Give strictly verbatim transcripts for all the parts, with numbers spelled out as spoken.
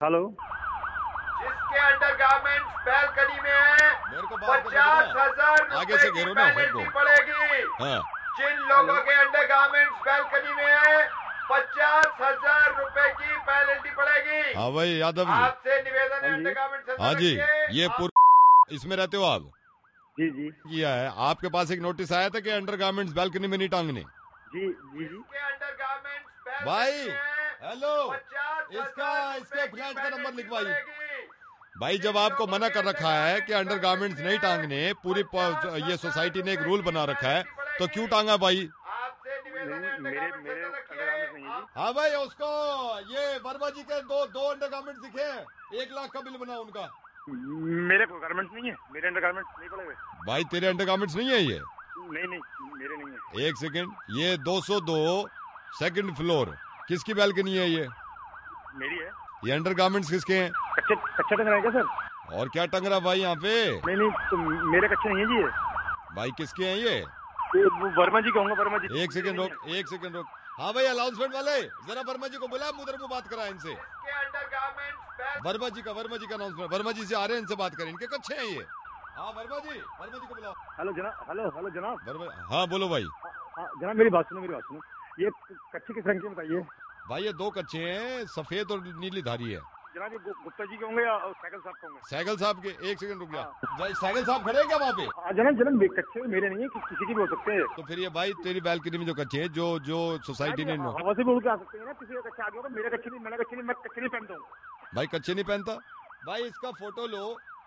Hello. जिसके under garments balcony में है पचास हजार आगे से घेरो ना पेनल्टी पड़ेगी। हाँ। जिन लोगों के अंडर गारमेंट्स बैल्कनी में है पचास हजार रुपए की पेनल्टी पड़ेगी। हाँ भाई यादव जी, आपसे निवेदन है अंडर गारमेंट्स। हाँ जी, ये पूर्व इसमें रहते हो आप? जी जी किया है। आपके पास एक नोटिस आया था कि अंडर गारमेंट्स बैल्कनी में नहीं टांगने। जी जी जी अंडर गारमेंट्स भाई हेलो, इसका इसके फ्लैट का नंबर लिखवाइए। भाई जब आपको मना कर रखा है कि अंडर गारमेंट्स नहीं टांगने, पूरी ये सोसाइटी ने एक रूल बना रखा है, तो क्यों टांगा भाई? मेरे मेरे अंडरगारमेंट्स नहीं है जी। हाँ भाई, उसको ये वर्मा जी के दो दो अंडर गारमेंट्स दिखे हैं, एक लाख का बिल बना उनका। मेरे कोई गारमेंट्स नहीं है, मेरे अंडरगारमेंट्स नहीं पड़े हुए। भाई तेरे अंडर गारमेंट्स नहीं है ये? नहीं नहीं, मेरे नहीं है। एक सेकंड, ये दो सौ दो सेकंड फ्लोर किसकी बैल्कनी है ये? मेरी है। ये अंडर गारमेंट्स किसके हैं? कच्चे कच्चा टंग रहा है क्या सर? और क्या टंग रहा भाई यहाँ पे? नहीं नहीं, तो मेरे कच्चे नहीं है जी ये। भाई किसके हैं ये? ये वो वर्मा जी कहूँगा, वर्मा जी। एक सेकंड रोक, एक सेकंड रोक। हाँ भाई अनाउंसमेंट वाले, जरा वर्मा जी को बुला, मुदर मुंह बात करा इनसे। वर्मा जी का वर्मा जी का अनाउंसमेंट, वर्मा जी से आ रहे हैं, इनसे बात करें। इनके कच्चे हैं ये। हाँ वर्मा जी, वर्मा जी को बुलाओ। हेलो जनाब, हेलो हेलो जनाब। वर्मा, हाँ बोलो भाई। हाँ जनाब, मेरी बात सुनो, मेरी बात सुनो। ये कच्चे किस रंग के बताइए? भाई ये दो कच्चे हैं, सफेद और नीली धारी है। जनाब ये गुप्ता जी के होंगे या साइकिल साहब के होंगे? साइकिल साहब के। एक सेकंड रुक जा। भाई साइकिल साहब खड़े हैं क्या वहाँ पे? हाँ जनाब, जनाब कच्चे मेरे नहीं है, कि, किसी की भी हो सकते हैं। तो फिर ये भाई तेरी बैल्कनी में जो कच्चे हैं, जो जो सोसाइटी ने, हवा से भी उड़ के आ सकते हैं ना, किसी का कच्चा आ गया होगा। मेरे कच्चे नहीं, मैंने कच्चे नहीं, मैं कच्चे नहीं पहनता हूँ। भाई कच्चे नहीं पहनता? भाई इसका फोटो लो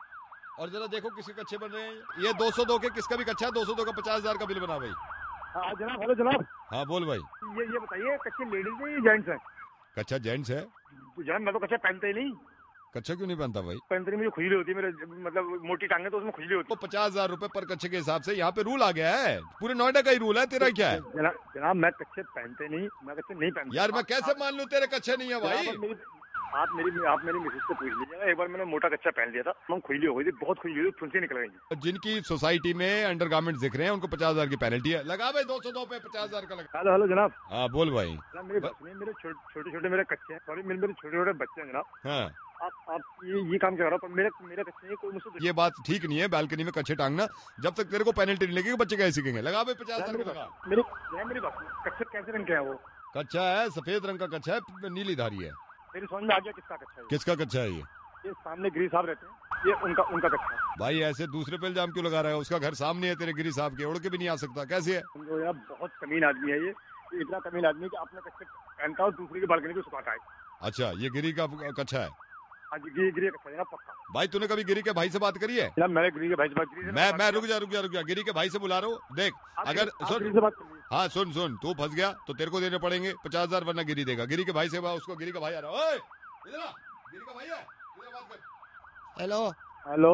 और जरा देखो किसके कच्चे बन रहे हैं। ये दो सौ दो के किसका भी कच्चा है? दो सौ दो का पचास हजार का बिल बना भाई। हाँ जनाब, हेलो जनाब। हाँ बोल भाई। ये ये बताइए, कच्चे लेडीज है या जेंट्स है? कच्चा जेंट्स है। जनाब मैं तो कच्चा पहनता ही नहीं। कच्चा क्यों नहीं पहनता भाई? पहनते नहीं, मुझे खुजली होती है, मेरे मतलब मोटी टांगे तो उसमें खुजली होती है। तो पचास हजार रूपए पर कच्चे के हिसाब से यहाँ पे रूल आ गया है, पूरे नोएडा का ही रूल है। तेरा क्या है? जनाब जनाब मैं कच्चे पहनते नहीं, मैं कच्चे नहीं पहनता। यार मैं कैसे मान लूँ तेरे कच्चे नहीं है भाई? आप मेरी आप मेरी मिसेज से पूछ लीजिएगा, एक बार मैंने मोटा कच्चा पहन लिया था, हम खुजली हो गई थी, बहुत खुजली हुई थी, फुंसी निकल गई। जिनकी सोसाइटी में अंडर गारमेंट्स दिख रहे हैं उनको पचास हजार की पेनल्टी है। लगा भाई दो सौ दो पे पचास हजार का लगा। हेलो हेलो जनाब। हाँ बोल भाई। मेरे मेरे छोटे छोटे मेरे कच्चे हैं, सॉरी मेरे मेरे छोटे छोटे बच्चे हैं जनाब। हाँ आप आप ये ये काम कर रहा हूँ, मेरे मेरे कच्चे नहीं, कोई मुझसे। ये बात ठीक नहीं है बैल्कनी में कच्चे टांगना। जब तक तेरे को पेनल्टी नहीं लगेगी बच्चे कैसे सीखेंगे? लगा भाई पचास हजार लगा। मेरी मेरी बात, कच्चे कैसे रंग के है वो? कच्चा है, सफेद रंग का कच्चा है, नीली धारी है। मेरी समझ में आ गया किसका कच्चा है। किसका कच्चा है ये? ये सामने गिरी साहब रहते हैं, ये उनका उनका कच्चा है। भाई ऐसे दूसरे पे इल्जाम क्यों लगा रहा है? उसका घर सामने है तेरे गिरी साहब के, उड़ के भी नहीं आ सकता, कैसे है? समझो यार, बहुत कमीन आदमी है ये, इतना कमीन आदमी कि अपने कच्चे पहनता और दूसरे की बालकनी को सुखाता है। अच्छा ये गिरी का कच्चा है? हाँ जी, गिरी गिरी कच्चा है ना, पक्का। भाई तूने कभी गिरी के भाई से बात करी है? मैंने गिरी के भाई से बात करी। मैं मैं रुक जा रुक जा रुक जा गिरी के भाई से बुला रहा हूँ। देख अगर सुन, हाँ सुन सुन, तू फंस गया तो तेरे को देने पड़ेंगे पचास हजार, वरना गिरी देगा। गिरी के भाई से उसको, गिरी का भाई आ रहा है, गिरी का भाई है, बात कर। हेलो हेलो,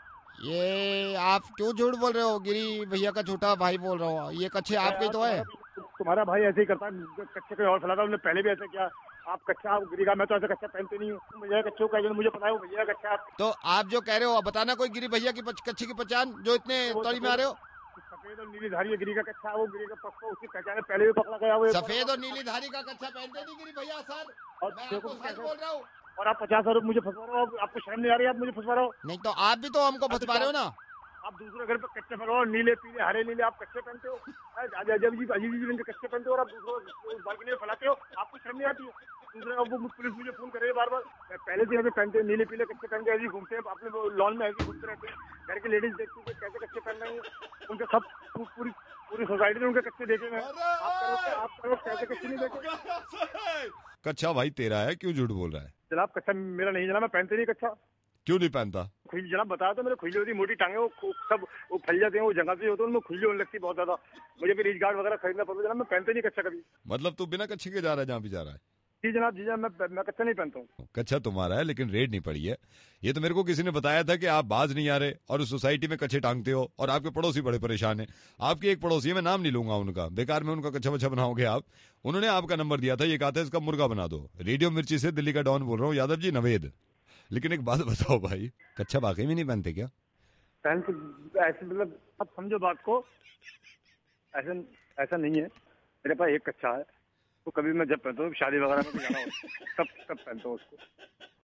ये आप क्यों झूठ बोल रहे हो? गिरी भैया का छोटा भाई बोल रहा हूँ, ये कच्चे आपके तो है। तुम्हारा भाई ऐसे ही करता है, कच्चे कोई और फैलाता, उन्होंने पहले भी ऐसे किया। आप कच्चा, आप गिरी का, मैं तो ऐसे कच्चा पहनते नहीं हूँ। भैया कच्चे को मुझे पता है, वो भैया कच्चा। तो आप जो कह रहे हो बताना कोई गिरी भैया की कच्चे की पहचान, जो इतने तड़ी में आ रहे हो। सफेद और नीली धारी गिरी का कच्चा, वो गिरी का पक्का, उसकी पहचान पहले भी पकड़ा गया। वो सफेद और नीली धारी का कच्चा पहनते नहीं गिरी भैया सर, मैं आपको सच बोल रहा हूँ। और आप पचास हजार मुझे फंसवा रहे हो, आपको शर्म नहीं आ रही? आप मुझे फंसवा रहे हो। नहीं तो आप भी तो हमको फंसवा रहे हो ना। आप दूसरे घर पे कच्चे पहनो, नीले पीले हरे नीले आप कच्चे पहनते हो। अजब जी अजीब जी रंग के कच्चे पहनते हो और आप दूसरों बालकनी में फैलाते हो, आपको शर्म नहीं आती है? दूसरे वो पुलिस मुझे फोन करे बार बार, पहले से ऐसे पहनते हैं, नीले पीले कच्चे पहन के ऐसे घूमते हैं, अपने लॉन में ऐसे घूमते रहते हैं। घर की लेडीज देखती है कैसे कच्चे पहन रहे हैं, उनके सब पूरी पूरी सोसाइटी ने उनके कच्चे देखे हैं। आप करो कैसे कच्चे नहीं देखे? कच्चा भाई तेरा है, क्यों झूठ बोल रहा है? जनाब कच्चा मेरा नहीं जनाब, मैं पहनते नहीं कच्चा। क्यों नहीं पहनता? खुजली जनाब बताया तो, मेरे खुजली होती, मोटी टांगे वो सब वो फैल जाते हैं, वो जगह से होते हैं, उनमें खुजली होने लगती है बहुत ज्यादा। मुझे फिर रिच गार्ड वगैरह खरीदना पड़ता है जनाब, मैं पहनते नहीं कच्चा कभी। मतलब तू बिना कच्चे के जा रहा है जहाँ भी जा रहा है? जी जनाब, जी जनाब, मैं मैं कच्चा नहीं पहनता हूँ। कच्चा तुम्हारा है लेकिन रेड नहीं पड़ी है। ये तो मेरे को किसी ने बताया था कि आप बाज नहीं आ रहे और उस सोसाइटी में कच्चे टांगते हो, और आपके पड़ोसी बड़े परेशान है। आपकी एक पड़ोसी है, मैं नाम नहीं लूंगा उनका, बेकार में उनका कच्चा वच्चा बनाओगे आप। उन्होंने आपका नंबर दिया था, ये कहा था इसका मुर्गा बना दो। रेडियो मिर्ची से दिल्ली का डॉन बोल रहा हूँ, यादव जी नवेद। लेकिन एक बात बताओ भाई, कच्चा वाकई में नहीं पहनते क्या? पहन ऐसे मतलब आप समझो बात को, ऐसा ऐसा नहीं है। मेरे पास एक कच्चा है, तो कभी मैं जब पहनता हूँ शादी वगैरह में जाना हो तब तब पहनता हूँ उसको।